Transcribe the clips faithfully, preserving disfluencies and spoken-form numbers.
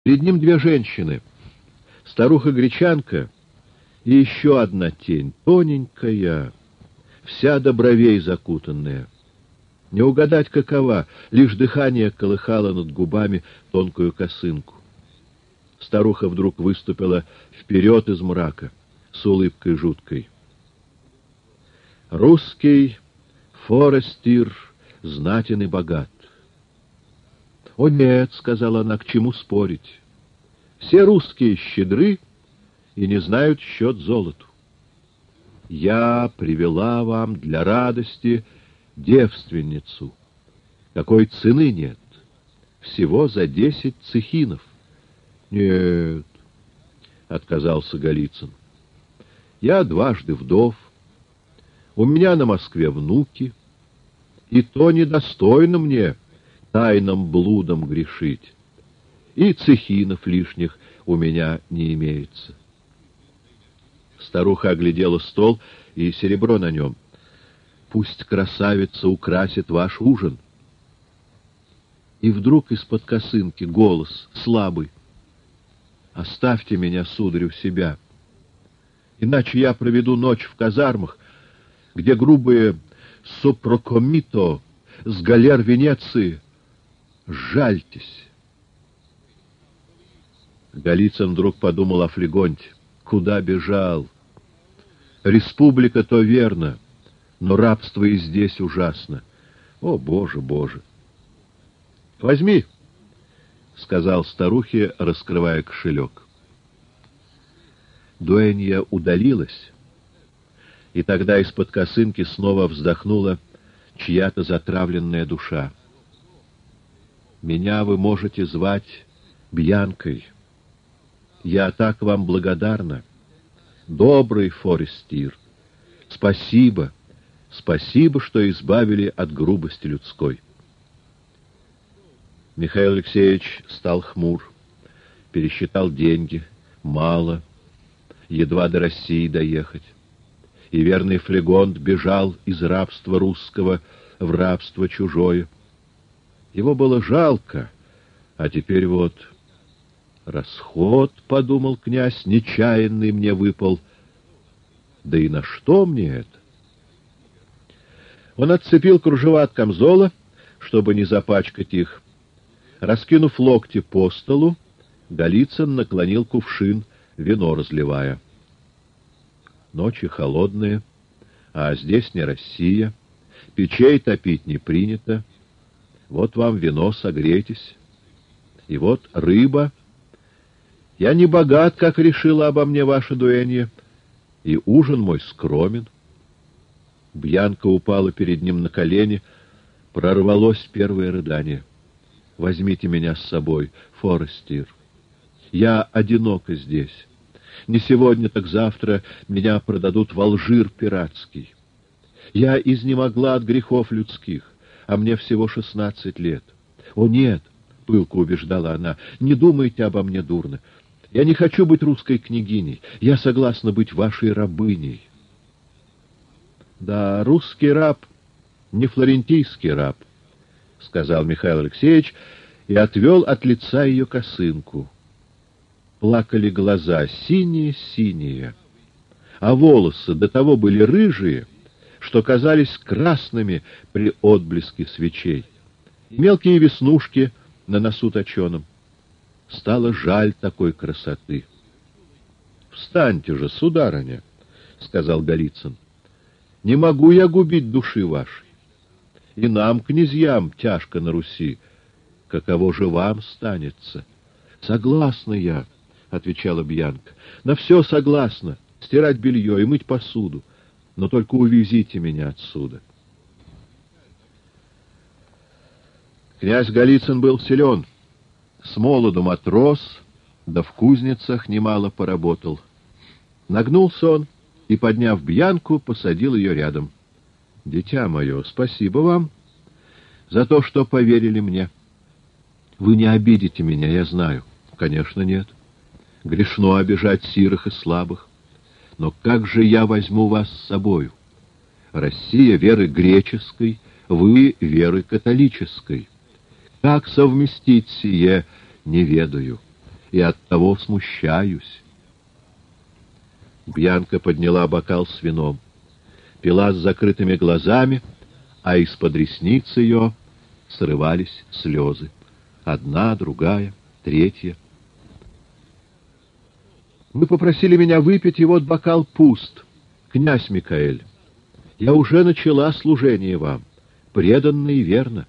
Перед ним две женщины, старуха-гречанка и еще одна тень, тоненькая, вся до бровей закутанная. Не угадать какова, лишь дыхание колыхало над губами тонкую косынку. Старуха вдруг выступила вперед из мрака с улыбкой жуткой. «Русский форестир знатен и богат». «О нет», — сказала она, — «к чему спорить? Все русские щедры и не знают счет золоту. Я привела вам для радости девственницу, какой цены нет, всего за десять цехинов». «Нет», — отказался Голицын, — «я дважды вдов, у меня на Москве внуки, и то недостойно мне тайным блудом грешить, и цехинов лишних у меня не имеется». Старуха оглядела стол и серебро на нем. «Пусть красавица украсит ваш ужин». И вдруг из-под косынки голос слабый: «Оставьте меня, сударь, у себя, иначе я проведу ночь в казармах, где грубые сопрокомито с галер Венеции. Жальтесь». Голицын вдруг подумал о Флегонте. Куда бежал? Республика то верно, но рабство и здесь ужасно. О, Боже, Боже! «Возьми», — сказал старухе, раскрывая кошелек. Дуэнья удалилась, и тогда из-под косынки снова вздохнула чья-то затравленная душа. «Меня вы можете звать Бьянкой. Я так вам благодарна. Добрый форестир. Спасибо, спасибо, что избавили от грубости людской». Михаил Алексеевич стал хмур, пересчитал деньги. Мало, едва до России доехать. И верный Флегонт бежал из рабства русского в рабство чужое. Его было жалко, а теперь вот расход, — подумал князь, — нечаянный мне выпал. Да и на что мне это? Он отцепил кружева от камзола, чтобы не запачкать их. Раскинув локти по столу, Голицын наклонил кувшин, вино разливая. Ночи холодные, а здесь не Россия, печей топить не принято. Вот вам вино, согрейтесь. И вот рыба. Я не богат, как решила обо мне ваша дуэнья, и ужин мой скромен. Бьянка упала перед ним на колени, прорвалось первое рыдание. «Возьмите меня с собой, форестир. Я одинока здесь. Не сегодня, так завтра меня продадут в Алжир пиратский. Я изнемогла от грехов людских, а мне всего шестнадцать лет. О нет, — пылко убеждала она, — не думайте обо мне дурно. Я не хочу быть русской княгиней, я согласна быть вашей рабыней». «Да, русский раб не флорентийский раб», — сказал Михаил Алексеевич и отвел от лица ее косынку. Плакали глаза, синие-синие, а волосы до того были рыжие, что казались красными при отблеске свечей, и мелкие веснушки на носу точеном. Стало жаль такой красоты. «Встаньте же, сударыня», — сказал Голицын. «Не могу я губить души вашей. И нам, князьям, тяжко на Руси. Каково же вам станется?» «Согласна я», — отвечала Бьянка. «На все согласна. Стирать белье и мыть посуду. Но только увезите меня отсюда». Князь Голицын был силен. С молоду матрос, да в кузницах немало поработал. Нагнулся он и, подняв Бьянку, посадил ее рядом. «Дитя мое, спасибо вам за то, что поверили мне. Вы не обидите меня, я знаю». «Конечно, нет. Грешно обижать сирых и слабых. Но как же я возьму вас с собою? Россия веры греческой, вы веры католической. Как совместить сие, не ведаю. и оттого смущаюсь. Бьянка подняла бокал с вином, пила с закрытыми глазами, а из-под ресниц ее срывались слезы. Одна, другая, третья. Вы попросили меня выпить, и вот бокал пуст, князь Микаэль. Я уже начала служение вам, преданно и верно.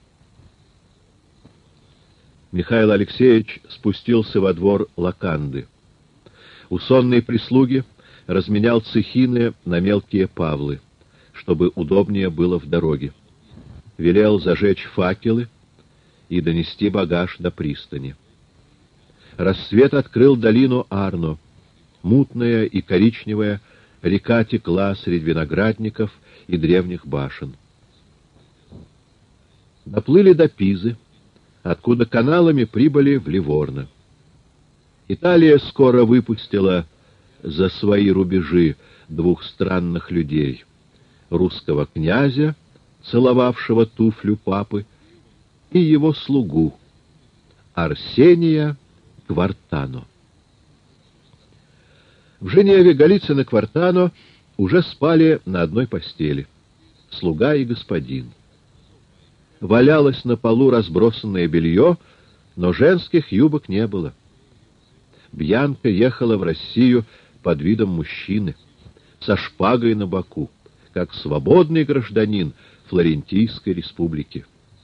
Михаил Алексеевич спустился во двор Лаканды. У сонной прислуги разменял цехины на мелкие павлы, чтобы удобнее было в дороге. Велел зажечь факелы и донести багаж до пристани. Рассвет открыл долину Арно. Мутная и коричневая река текла среди виноградников и древних башен. Доплыли до Пизы, откуда каналами прибыли в Ливорно. Италия скоро выпустила за свои рубежи двух странных людей — русского князя, целовавшего туфлю папы, и его слугу Арсения Квартано. В Женеве Голицын и Квартано уже спали на одной постели, слуга и господин. Валялось на полу разбросанное белье, но женских юбок не было. Бьянка ехала в Россию под видом мужчины, со шпагой на боку, как свободный гражданин Флорентийской республики.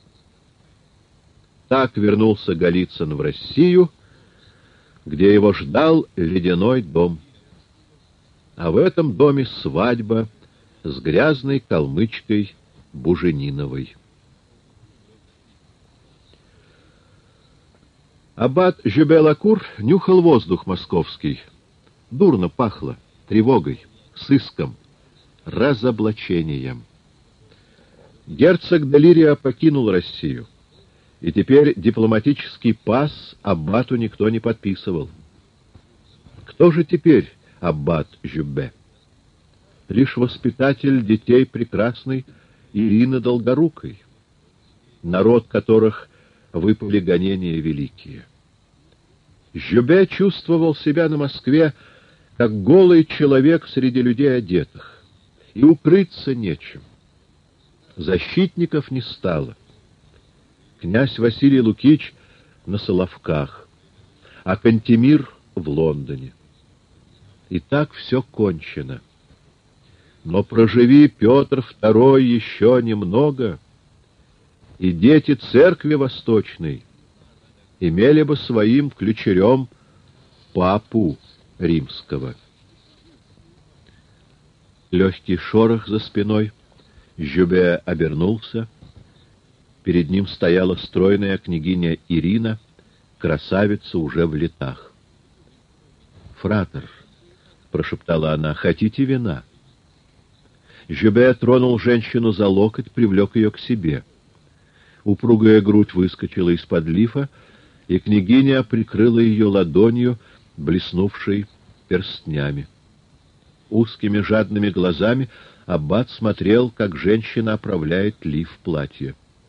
Так вернулся Голицын в Россию, где его ждал ледяной дом. А в этом доме свадьба с грязной калмычкой Бужениновой. Аббат Жюбе-Лакур нюхал воздух московский. Дурно пахло, тревогой, сыском, разоблачением. Герцог Делирия покинул Россию, и теперь дипломатический пас аббату никто не подписывал. Кто же теперь аббат Жюбе? Лишь воспитатель детей прекрасной Ирины Долгорукой, народ которых выпали гонения великие. Жюбе чувствовал себя на Москве как голый человек среди людей одетых, и укрыться нечем. Защитников не стало. Князь Василий Лукич на Соловках, а Кантемир в Лондоне. И так все кончено. Но проживи Петр Второй еще немного, и дети церкви Восточной имели бы своим ключерем папу римского. Легкий шорох за спиной. Жюбе обернулся. Перед ним стояла стройная княгиня Ирина, красавица уже в летах. «Фратер», — прошептала она, — «хотите вина?» Жюбе тронул женщину за локоть, привлек ее к себе. Упругая грудь выскочила из-под лифа, и княгиня прикрыла ее ладонью, блеснувшей перстнями. Узкими жадными глазами аббат смотрел, как женщина оправляет лиф платья.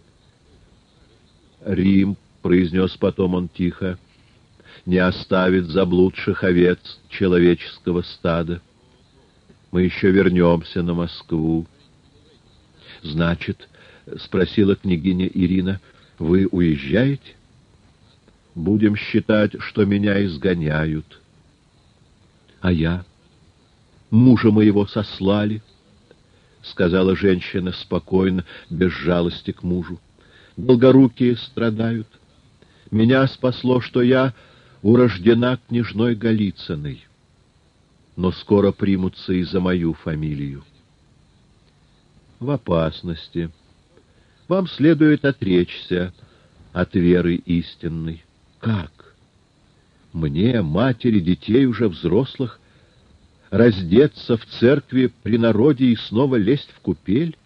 «Рим», — произнес потом он тихо, — «не оставит заблудших овец человеческого стада. Мы еще вернемся на Москву». «Значит, — спросила княгиня Ирина, — вы уезжаете? Будем считать, что меня изгоняют». «А я? Мужа моего сослали», — сказала женщина спокойно, без жалости к мужу. «Долгорукие страдают. Меня спасло, что я урождена княжной Голицыной, но скоро примутся и за мою фамилию». «В опасности. Вам следует отречься от веры истинной». «Как? Мне, матери детей уже взрослых, раздеться в церкви при народе и снова лезть в купель?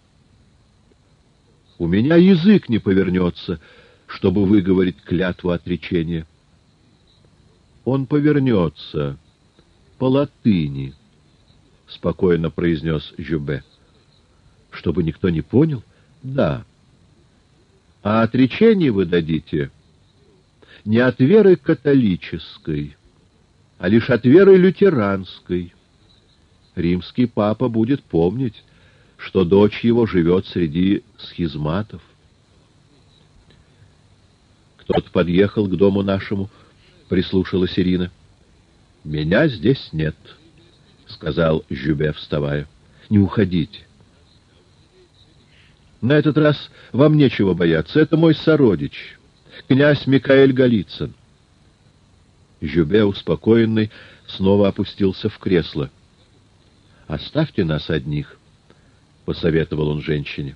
У меня язык не повернется, чтобы выговорить клятву отречения». «Он повернется по латыни», — спокойно произнес Жюбе. «Чтобы никто не понял?» «Да. А отречение вы дадите не от веры католической, а лишь от веры лютеранской. Римский папа будет помнить, что дочь его живет среди схизматов. Кто-то подъехал к дому нашему, прислушалась Ирина. — Меня здесь нет, — сказал Жюбе, вставая. — Не уходите. На этот раз вам нечего бояться. Это мой сородич, князь Микаэль Голицын. Жюбе, успокоенный, снова опустился в кресло. — Оставьте нас одних, — посоветовал он женщине.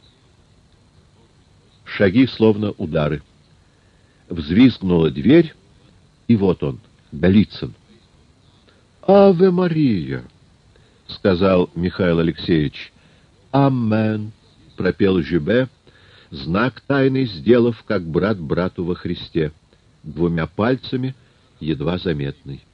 Шаги, словно удары. Взвизгнула дверь, и вот он, Голицын. — Аве Мария! — сказал Михаил Алексеевич. — Амен! — пропел Жюбе, знак тайный сделав, как брат брату во Христе, двумя пальцами, едва заметный.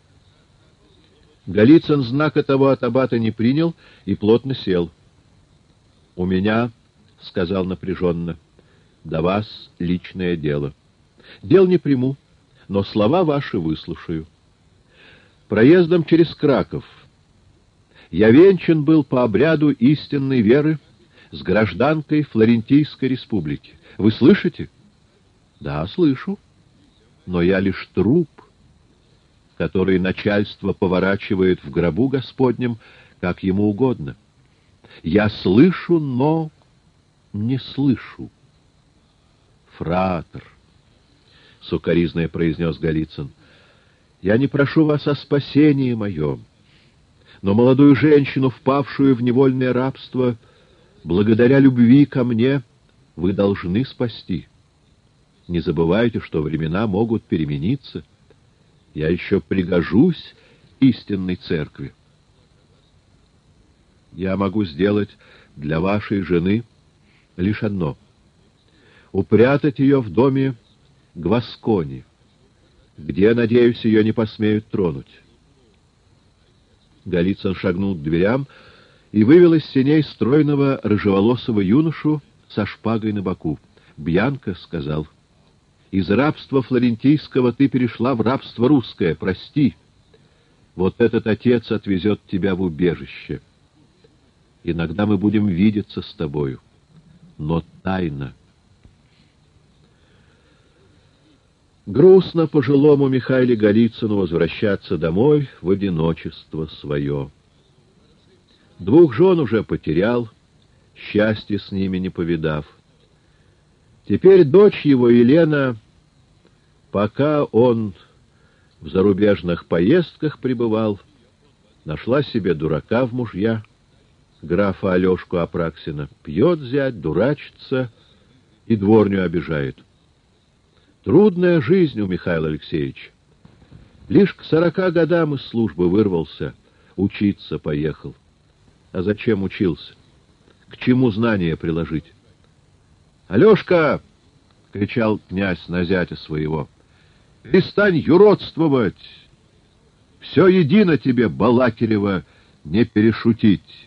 Голицын знака того от аббата не принял и плотно сел. — У меня, — сказал напряженно, — до вас личное дело. Дел не приму, но слова ваши выслушаю. Проездом через Краков я венчан был по обряду истинной веры с гражданкой Флорентийской республики. Вы слышите? Да, слышу. Но я лишь труп, который начальство поворачивает в гробу Господнем, как ему угодно. Я слышу, но не слышу. Фратер, — сукоризно произнес Голицын, — я не прошу вас о спасении моем, но молодую женщину, впавшую в невольное рабство, благодаря любви ко мне, вы должны спасти. Не забывайте, что времена могут перемениться. Я еще пригожусь истинной церкви. Я могу сделать для вашей жены лишь одно — упрятать ее в доме Гваскони, где, надеюсь, ее не посмеют тронуть. Голицын шагнул к дверям и вывел из сеней стройного рыжеволосого юношу со шпагой на боку. «Бьянка», — сказал, — «из рабства флорентийского ты перешла в рабство русское. Прости. Вот этот отец отвезет тебя в убежище. Иногда мы будем видеться с тобою, но тайно». Грустно пожилому Михаилу Голицыну возвращаться домой в одиночество свое. Двух жен уже потерял, счастье с ними не повидав. Теперь дочь его, Елена, пока он в зарубежных поездках пребывал, нашла себе дурака в мужья, графа Алешку Апраксина. Пьет зять, дурачится и дворню обижает. Трудная жизнь у Михаила Алексеевича. Лишь к сорока годам из службы вырвался, учиться поехал. А зачем учился? К чему знания приложить? «Алешка!» — кричал князь на зятя своего. «Перестань юродствовать! Все едино тебе, Балакирева, не перешутить!»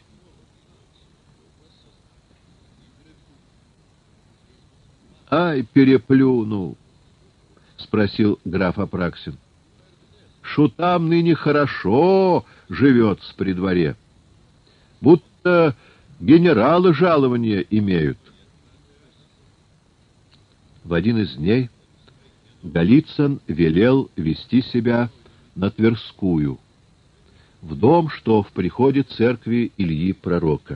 «Ай, переплюнул!» — спросил граф Апраксин. «Шутам ныне хорошо живется при дворе, будто генералы жалования имеют». В один из дней Голицын велел вести себя на Тверскую, в дом, что в приходе церкви Ильи Пророка.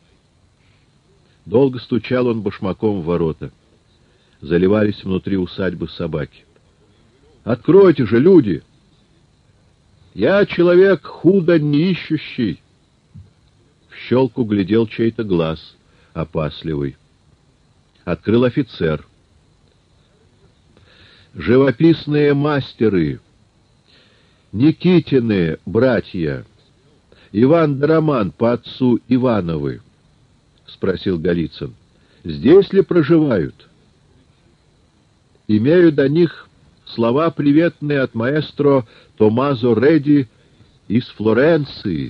Долго стучал он башмаком в ворота. Заливались внутри усадьбы собаки. «Откройте же, люди! Я человек худо не ищущий!» В щелку глядел чей-то глаз, опасливый. Открыл офицер. «Живописные мастеры, Никитины братья, Иван да Роман по отцу Ивановы», — спросил Голицын, — «здесь ли проживают? Имею до них слова приветные от маэстро Томазо Реди из Флоренции».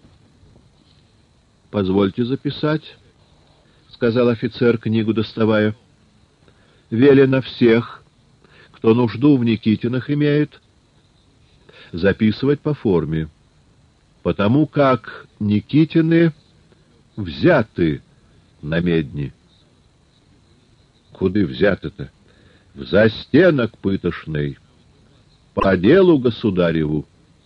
«Позвольте записать», — сказал офицер, книгу доставая. «Велено всех, кто нужду в Никитинах имеет, записывать по форме, потому как Никитины взяты на медни. Куды взяты-то? В застенок пытошный, по делу государеву.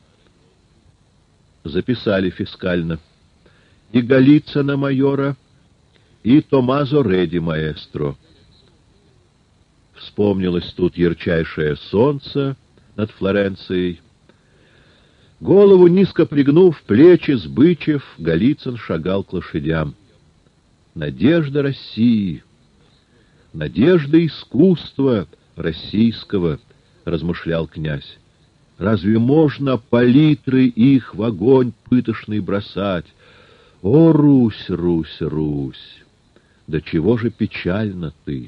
Записали фискально и Голицына майора, и Томазо Реди маэстро. Вспомнилось тут ярчайшее солнце над Флоренцией. Голову низко пригнув, плечи сбычив, Голицын шагал к лошадям. Надежда России, надежда искусства российского, размышлял князь. Разве можно палитры их в огонь пытошный бросать? О, Русь, Русь, Русь! Да чего же печально ты!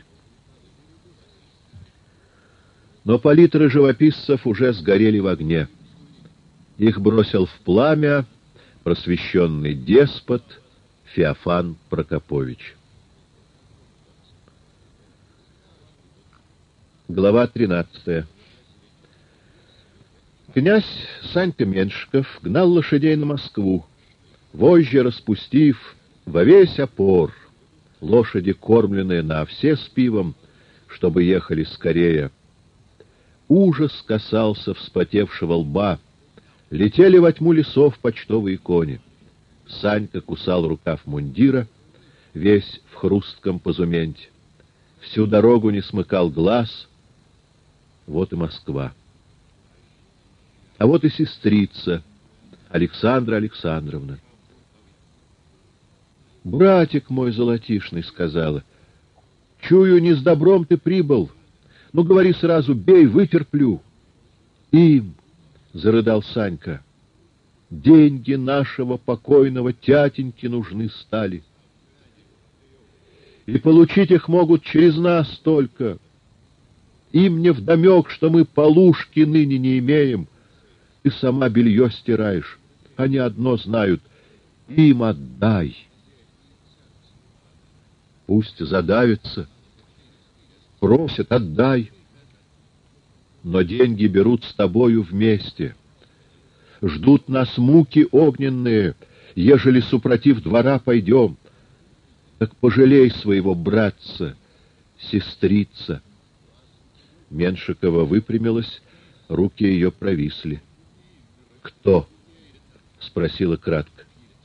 Но палитры живописцев уже сгорели в огне. Их бросил в пламя просвещенный деспот Феофан Прокопович. Глава тринадцатая. Князь Санька Меншиков гнал лошадей на Москву, вожжи распустив во весь опор, лошади, кормленные на овсе с пивом, чтобы ехали скорее. Ужас касался вспотевшего лба, летели во тьму лесов почтовые кони. Санька кусал рукав мундира, весь в хрустком позументе. Всю дорогу не смыкал глаз. Вот и Москва. А вот и сестрица Александра Александровна. «Братик мой золотишный, — сказала, — чую, не с добром ты прибыл. Ну, говори сразу, бей, вытерплю». «Им, — зарыдал Санька, — деньги нашего покойного тятеньки нужны стали. И получить их могут через нас только. Им невдомек, что мы полушки ныне не имеем. Ты сама белье стираешь. Они одно знают. Им отдай». Пусть задавится. Просят, отдай. Но деньги берут с тобою вместе. Ждут нас муки огненные, ежели супротив двора пойдем. Так пожалей своего братца, сестрица. Меншикова выпрямилась, руки ее провисли. «Кто?» — спросила кратко.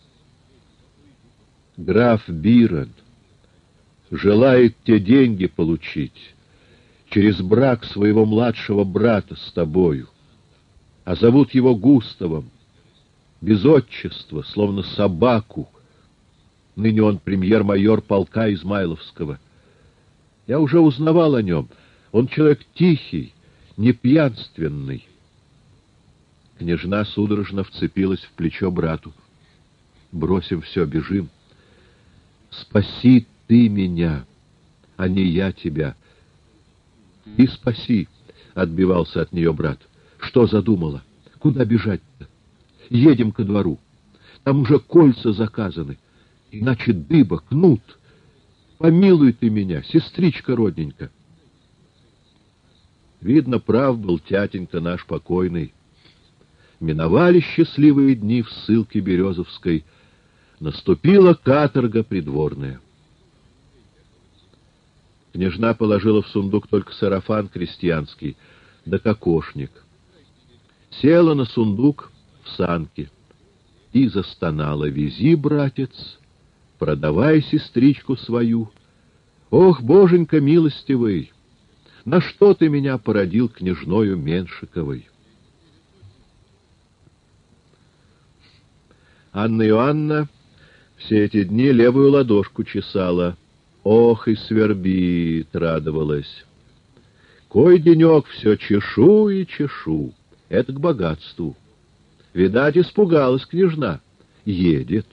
«Граф Бирон желает те деньги получить через брак своего младшего брата с тобою, а зовут его Густавом, без отчества, словно собаку. Ныне он премьер-майор полка Измайловского. Я уже узнавал о нем. Он человек тихий, не пьянственный». Княжна судорожно вцепилась в плечо брату. «Бросим все, бежим. Спаси ты меня, а не я тебя». «И спаси», — отбивался от нее брат. «Что задумала? Куда бежать-то? Едем ко двору. Там уже кольца заказаны, иначе дыба, кнут. Помилуй ты меня, сестричка родненька». Видно, прав был тятенька наш покойный. Миновали счастливые дни в ссылке Березовской. Наступила каторга придворная. Княжна положила в сундук только сарафан крестьянский, да кокошник. Села на сундук в санке и застонала: «Вези, братец, продавай сестричку свою. Ох, боженька милостивый, на что ты меня породил княжною Меншиковой?» Анна Иоанна все эти дни левую ладошку чесала. Ох, и свербит, радовалась. Кой денек все чешу и чешу. Это к богатству. Видать, испугалась княжна. Едет.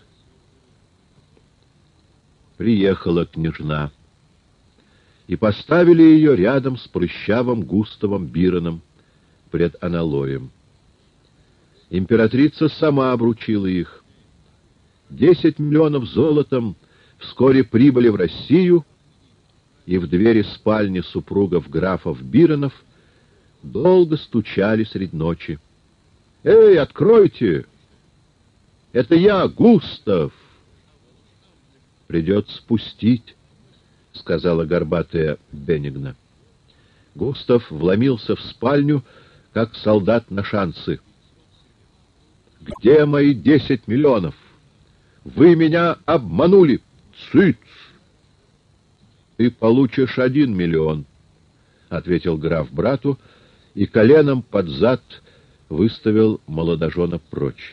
Приехала княжна. И поставили ее рядом с прыщавым Густавом Бироном пред аналоем. Императрица сама обручила их. Десять миллионов золотом вскоре прибыли в Россию, и в двери спальни супругов графов Биронов долго стучали средь ночи. «Эй, откройте! Это я, Густав!» «Придется спустить», — сказала горбатая Бенигна. Густав вломился в спальню, как солдат на шансы. «Где мои десять миллионов? Вы меня обманули! Цыц!» «Ты получишь один миллион», — ответил граф брату, и коленом под зад выставил молодожена прочь.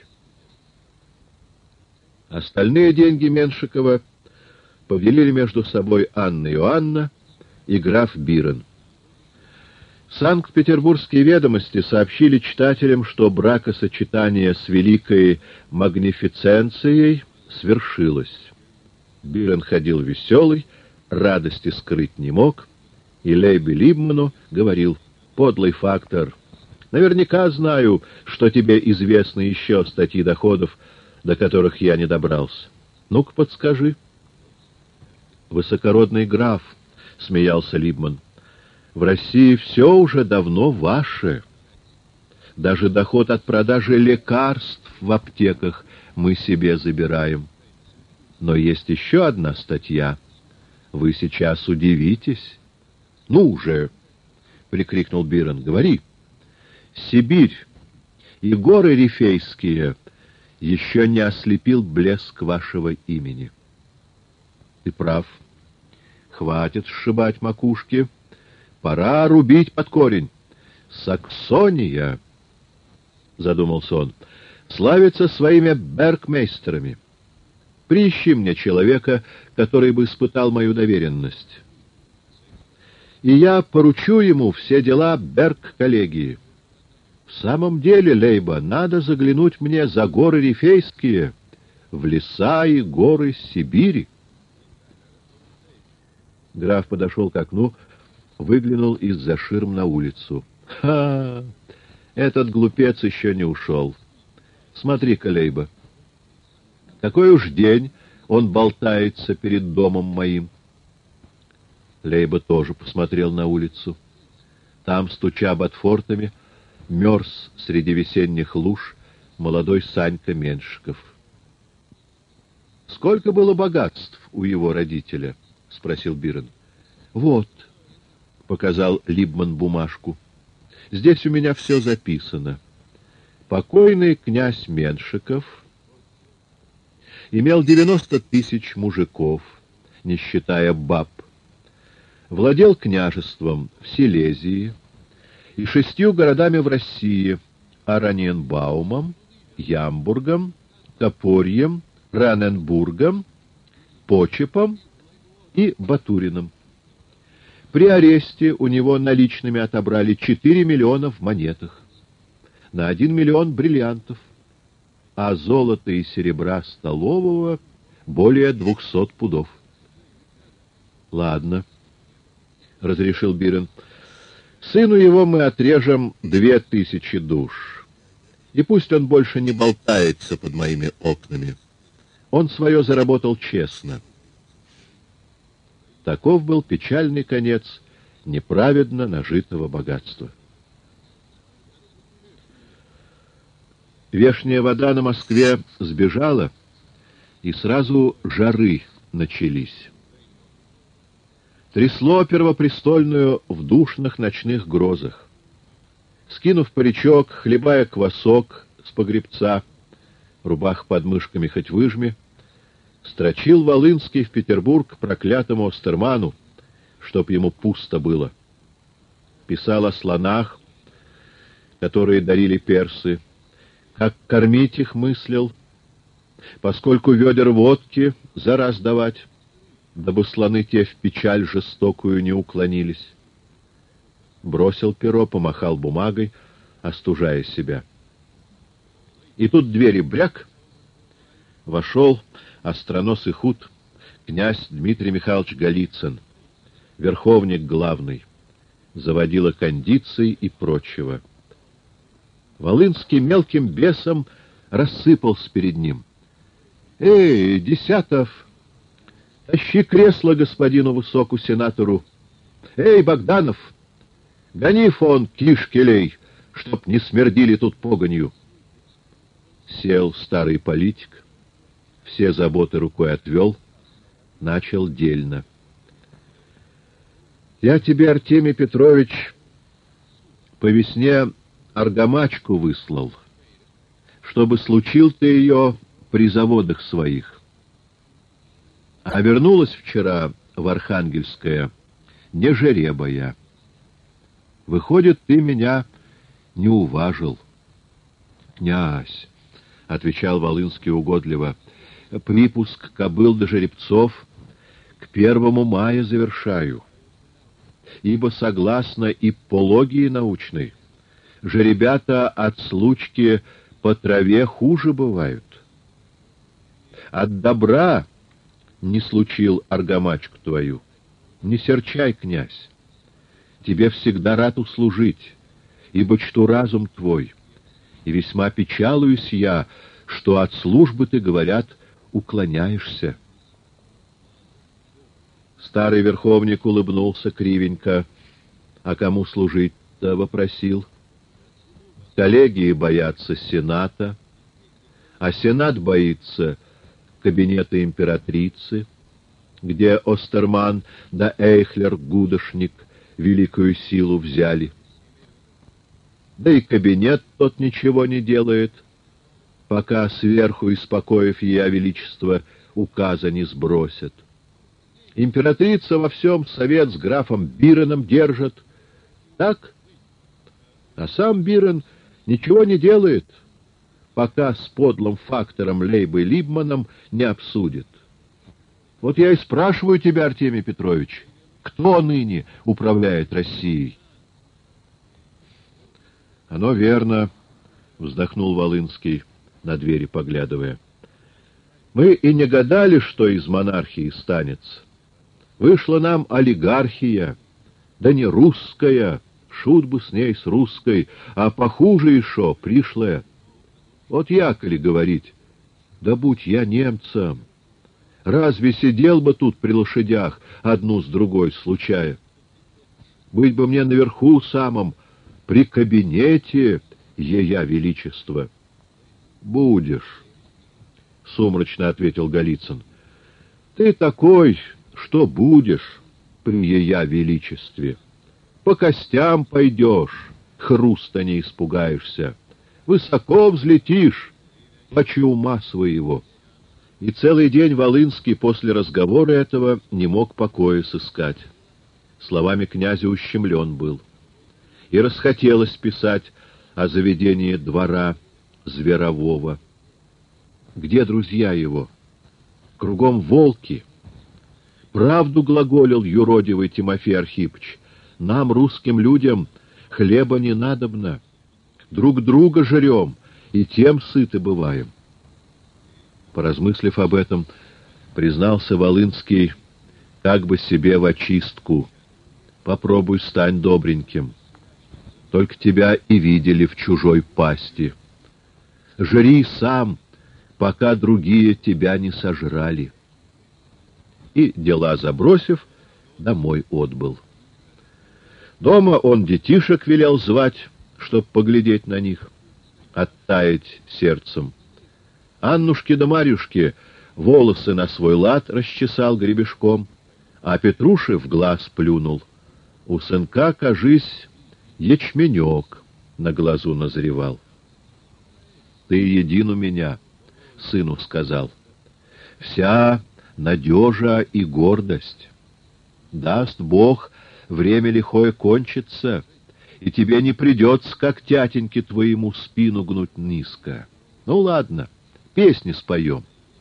Остальные деньги Меншикова поделили между собой Анна Иоанна и граф Бирен. Санкт-Петербургские ведомости сообщили читателям, что бракосочетание с великой магнифиценцией свершилось. Бирен ходил веселый, радости скрыть не мог, и Лейбе Либману говорил: «Подлый фактор, наверняка знаю, что тебе известны еще статьи доходов, до которых я не добрался. Ну-ка, подскажи». «Высокородный граф», — смеялся Либман, — «в России все уже давно ваше. Даже доход от продажи лекарств в аптеках мы себе забираем. Но есть еще одна статья. Вы сейчас удивитесь». «Ну уже!» — прикрикнул Бирен. «Говори. Сибирь и горы Рифейские еще не ослепил блеск вашего имени». «Ты прав. Хватит сшибать макушки. Пора рубить под корень. Саксония, — задумался он, — славится своими бергмейстерами. Приищи мне человека, который бы испытал мою доверенность. И я поручу ему все дела берг-коллегии. В самом деле, Лейба, надо заглянуть мне за горы Рифейские, в леса и горы Сибири». Граф подошел к окну, выглянул из-за ширм на улицу. «Ха! Этот глупец еще не ушел. Смотри-ка, Лейба, какой уж день он болтается перед домом моим». Лейба тоже посмотрел на улицу. Там, стуча ботфортами, мерз среди весенних луж молодой Санька Меншиков. «Сколько было богатств у его родителя?» — спросил Бирен. «Вот», — показал Либман бумажку, — «здесь у меня все записано. Покойный князь Меншиков имел девяносто тысяч мужиков, не считая баб, владел княжеством в Силезии и шестью городами в России — Араньенбаумом, Ямбургом, Топорьем, Раненбургом, Почепом и Батурином. При аресте у него наличными отобрали четыре миллиона в монетах, на один миллион бриллиантов, а золота и серебра столового более двухсот пудов». «Ладно», — разрешил Бирен, — «сыну его мы отрежем две тысячи душ, и пусть он больше не болтается под моими окнами. Он свое заработал честно». Таков был печальный конец неправедно нажитого богатства. Вешняя вода на Москве сбежала, и сразу жары начались. Трясло первопрестольную в душных ночных грозах. Скинув паричок, хлебая квасок с погребца, рубах под мышками хоть выжми, строчил Волынский в Петербург проклятому Остерману, чтоб ему пусто было. Писал о слонах, которые дарили персы, как кормить их мыслил, поскольку ведер водки за раз давать, дабы слоны те в печаль жестокую не уклонились. Бросил перо, помахал бумагой, остужая себя. И тут двери бряк, вошел остроносый худ, князь Дмитрий Михайлович Голицын, верховник главный, заводила кондиций и прочего. Волынский мелким бесом рассыпался перед ним. «Эй, Десятов, тащи кресло господину высоку сенатору! Эй, Богданов, Гони, фон Кишкелей, чтоб не смердили тут погонью. Сел старый политик, все заботы рукой отвел, начал дельно. Я тебе, Артемий Петрович, по весне аргамачку выслал, чтобы случил ты ее при заводах своих. А вернулась вчера в Архангельское не жеребая. Выходит, ты меня не уважил. — Князь, — отвечал Волынский угодливо, — припуск кобыл до жеребцов к первому мая завершаю, ибо согласно иппологии научной, жеребята от случки по траве хуже бывают. От добра не случил аргамачку твою. Не серчай, князь. Тебе всегда рад услужить, ибо чту разум твой, и весьма печалуюсь я, что от службы ты, говорят, уклоняешься. Старый верховник улыбнулся кривенько. А кому служить-то, вопросил. Коллегии боятся Сената, а Сенат боится кабинета императрицы, где Остерман да Эйхлер Гудошник великую силу взяли. Да и кабинет тот ничего не делает, пока сверху из покоев Ея Величества указа не сбросят. Императрица во всем совет с графом Биреном держит. Так? А сам Бирен ничего не делает, пока с подлым фактором Лейбой Либманом не обсудит. Вот я и спрашиваю тебя, Артемий Петрович, кто ныне управляет Россией? — Оно верно, — вздохнул Волынский, на двери поглядывая. — Мы и не гадали, что из монархии станется. Вышла нам олигархия, да не русская, шут бы с ней, с русской, а похуже еще, пришлая. Вот яколи говорить, да будь я немцем, разве сидел бы тут при лошадях, одну с другой случая? Быть бы мне наверху самом, при кабинете Ея Величества. — Будешь, — сумрачно ответил Голицын. — Ты такой, что будешь при Ея Величестве. По костям пойдешь, хруста не испугаешься, высоко взлетишь, почи ума своего. И целый день Волынский после разговора этого не мог покоя сыскать. Словами князя ущемлен был. И расхотелось писать о заведении двора Зверового. Где друзья его? Кругом волки. Правду глаголил юродивый Тимофей Архипыч. Нам, русским людям, хлеба не надобно. Друг друга жрем, и тем сыты бываем. Поразмыслив об этом, признался Волынский, как бы себе в очистку. Попробуй стань добреньким. Только тебя и видели в чужой пасти. Жри сам, пока другие тебя не сожрали. И, дела забросив, домой отбыл. Дома он детишек велел звать, чтоб поглядеть на них, оттаять сердцем. Аннушке да Марьюшке волосы на свой лад расчесал гребешком, а Петруше в глаз плюнул. У сынка, кажись, ячменек на глазу назревал. — Ты един у меня, — сыну сказал, — вся надежа и гордость. Даст Бог, время лихое кончится, и тебе не придется, как тятеньке твоему, спину гнуть низко. Ну, ладно, песни споем.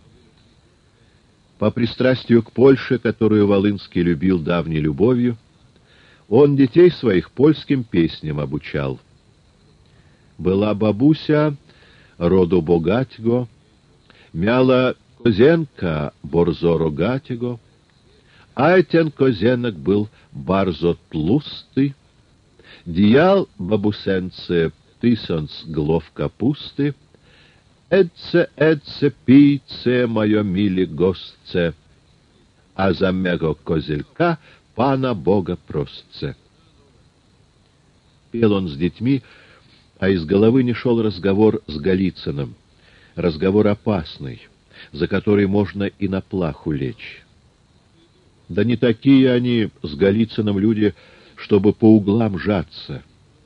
По пристрастию к Польше, которую Волынский любил давней любовью, он детей своих польским песням обучал. Была бабуся роду богатого, мяла козенка борзо рогатого, а ten козенок был барзо тлустый, диял бабусенце тысяц голов капусты, эдце, эдце, пийце, мое милі гостце, а за мего козелька пана Бога просце. пел он с детьми, а из головы не шел разговор с Голицыным. Разговор опасный, за который можно и на плаху лечь. Да не такие они с Голицыным люди, чтобы по углам жаться.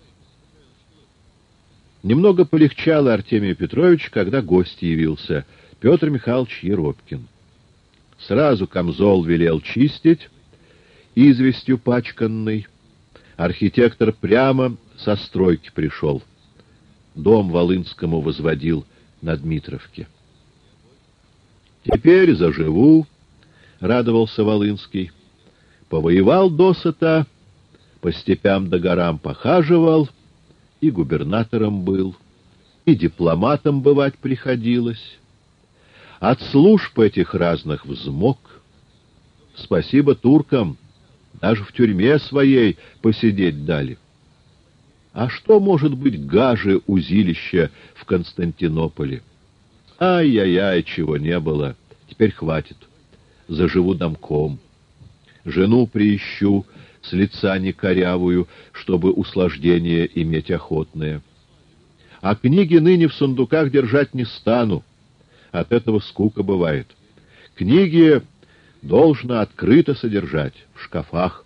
Немного полегчало Артемию Петровичу, когда гость явился, Петр Михайлович Еропкин. Сразу камзол велел чистить, известью пачканный. Архитектор прямо со стройки пришел. Дом Волынскому возводил на Дмитровке. «Теперь заживу», — радовался Волынский. «Повоевал досыта, по степям да горам похаживал, и губернатором был, и дипломатом бывать приходилось. От служб этих разных взмок. Спасибо туркам, даже в тюрьме своей посидеть дали. А что может быть гаже узилища в Константинополе? Ай-яй-яй, чего не было, теперь хватит, заживу домком. Жену приищу, с лица не корявую, чтобы услаждение иметь охотное. А книги ныне в сундуках держать не стану, от этого скука бывает. Книги должно открыто содержать, в шкафах».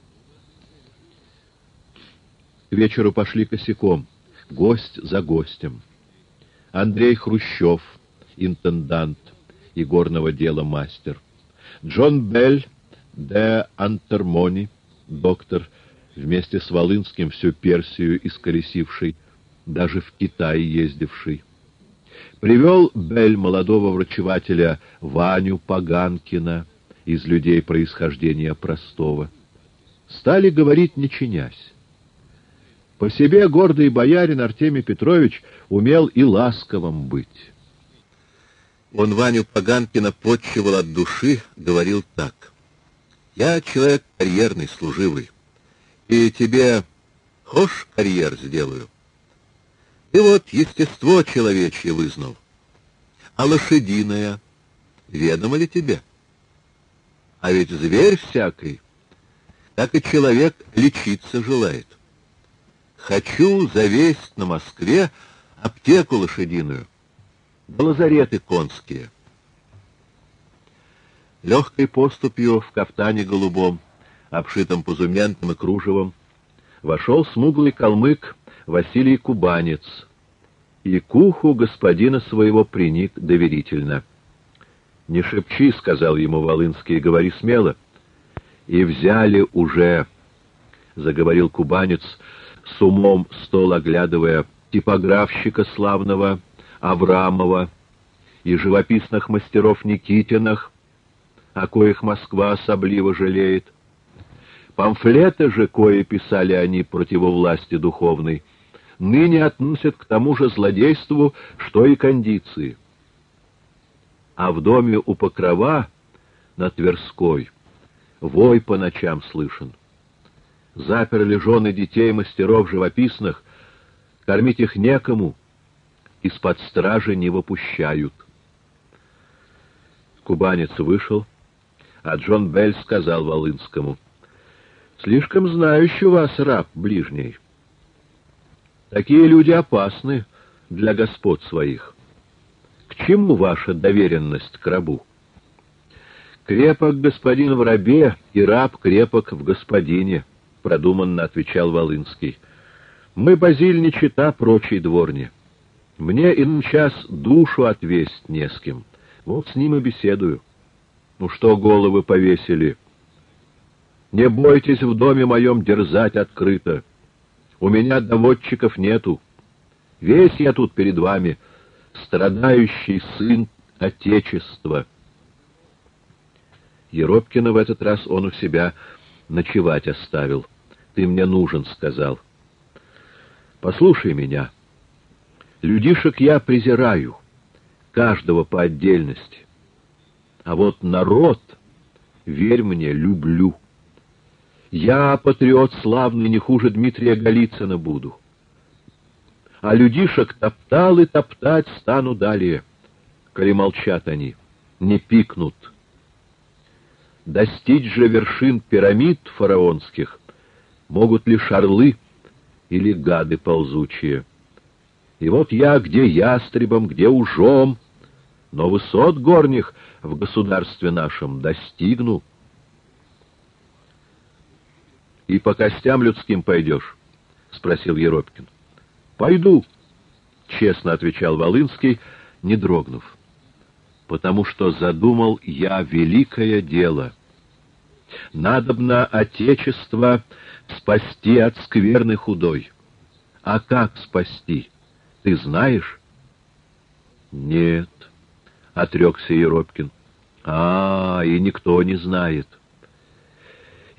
К вечеру пошли косяком, гость за гостем. Андрей Хрущев, интендант и горного дела мастер. Джон Бель де Антермони, доктор, вместе с Волынским всю Персию исколесивший, даже в Китай ездивший. Привел Бель молодого врачевателя Ваню Поганкина, из людей происхождения простого. Стали говорить, не чинясь. По себе гордый боярин Артемий Петрович умел и ласковым быть. Он Ваню Поганкина подчивал от души, говорил так: «Я человек карьерный, служивый, и тебе хошь карьер сделаю. Ты вот естество человечье вызнал, а лошадиное ведомо ли тебе? А ведь зверь всякий, так и человек лечиться желает. Хочу завесть на Москве аптеку лошадиную, да лазареты конские». Легкой поступью в кафтане голубом, обшитом позументом и кружевом, вошел смуглый калмык Василий Кубанец и к уху господина своего приник доверительно. «Не шепчи», — сказал ему Волынский, — «говори смело». «И взяли уже», — заговорил Кубанец, с умом стол оглядывая, типографщика славного Аврамова и живописных мастеров Никитиных, о коих Москва особливо жалеет. Памфлеты же, кои писали они противовласти духовной, ныне относят к тому же злодейству, что и кондиции. А в доме у Покрова на Тверской вой по ночам слышен. Заперли жены детей мастеров живописных, кормить их некому, из-под стражи не выпущают. Кубанец вышел, а Джон Бель сказал Волынскому: «Слишком знающий вас раб ближний. Такие люди опасны для господ своих. К чему ваша доверенность к рабу?» «Крепок господин в рабе, и раб крепок в господине», — продуманно отвечал Волынский. «Мы, Базиль, не чета прочей дворни. Мне иным час душу отвесть не с кем. Вот с ним и беседую. Ну что головы повесили? Не бойтесь в доме моем дерзать открыто. У меня доводчиков нету. Весь я тут перед вами, страдающий сын Отечества». Еропкина в этот раз он у себя ночевать оставил. «Ты мне нужен», — сказал. «Послушай меня. Людишек я презираю, каждого по отдельности. А вот народ, верь мне, люблю. Я, патриот славный, не хуже Дмитрия Голицына буду. А людишек топтал и топтать стану далее, коли молчат они, не пикнут. Достичь же вершин пирамид фараонских могут лишь орлы, или гады ползучие. И вот я где ястребом, где ужом, но высот горних в государстве нашем достигну. — И по костям людским пойдешь? — спросил Еропкин. — Пойду, — честно отвечал Волынский, не дрогнув, — потому что задумал я великое дело. Надобно Отечество спасти от скверны худой. А как спасти, ты знаешь? — Нет, — отрекся Еропкин. — А, и никто не знает.